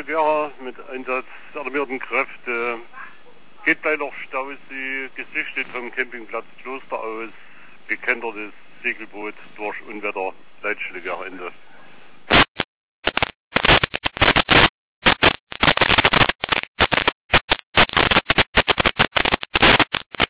Gera mit Einsatz alarmierten Kräfte. Geht bei noch Stausee, gesichtet vom Campingplatz Kloster aus, gekentertes Segelboot durch Unwetter, Leitstelle Gera Ende.